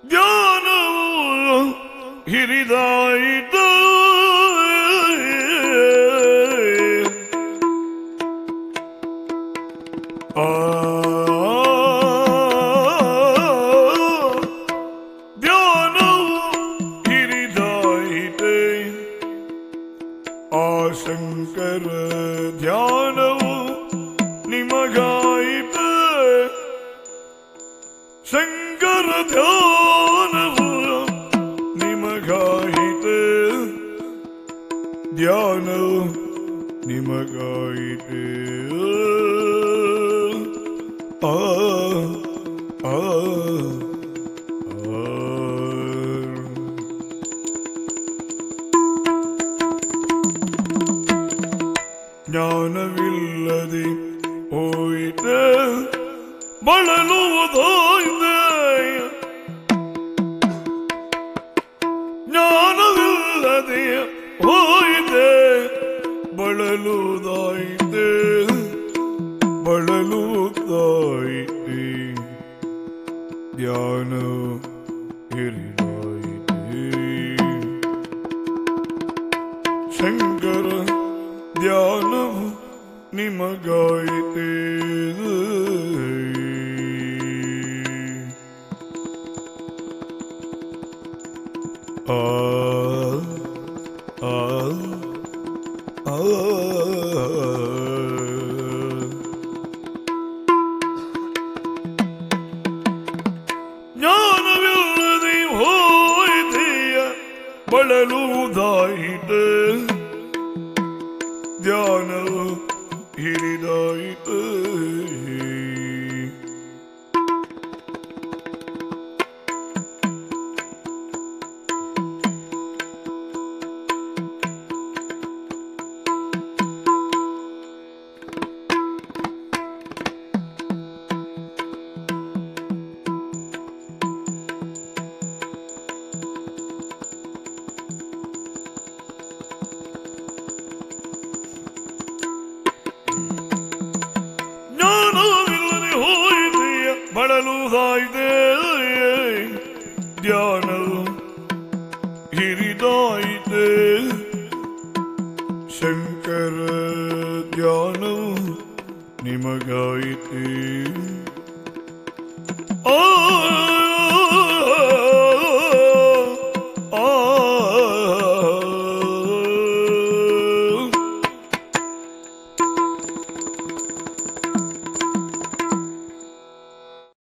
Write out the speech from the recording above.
ಧ್ಯಾನವು ಹಿರಿದಾಯಿತು. ಧ್ಯಾನವು ಹಿರಿದಾಯಿತೆ. ಆ ಶಂಕರ ಧ್ಯಾನವು ನಿಮಗಾಯಿತೆ. ಶಂಕರ ಧ್ಯಾನವು ನಿಮಗಾಯಿತೆ. ಧ್ಯಾನವು ನಿಮಗಾಯಿತೆ. ಆ ಆ ಜ್ಞಾನವಿಲ್ಲದೆ ಹೋಯಿತೆ, ಬಳಲುವುದಾಯಿತೆ. ಜ್ಞಾನವಿಲ್ಲದೆ ಹೋಯಿತೆ, ಬಳಲುವುದಾಯಿತೆ. ಬಳಲುವುದಾಯಿತೆ. ಧ್ಯಾನ ಹಿರಿದಾಯಿತೆ. ಶಂಕರ ಧ್ಯಾನವು ನಿಮಗಾಯಿತೆ. ಆ ಆ ಆ ಜ್ಞಾನವಿಲ್ಲದೆ ಹೋಯಿತೆಯ, ಬಳಲುವುದಾಯಿತೆ. ಧ್ಯಾನವು ಹಿರಿದಾಯಿತೆ. ಬಳಲುವುದಾಯಿತೆ. ಧ್ಯಾನವು ಹಿರಿದಾಯಿತೆ. ಶಂಕರ ಧ್ಯಾನವು ನಿಮಗಾಯಿತೆ. ಆ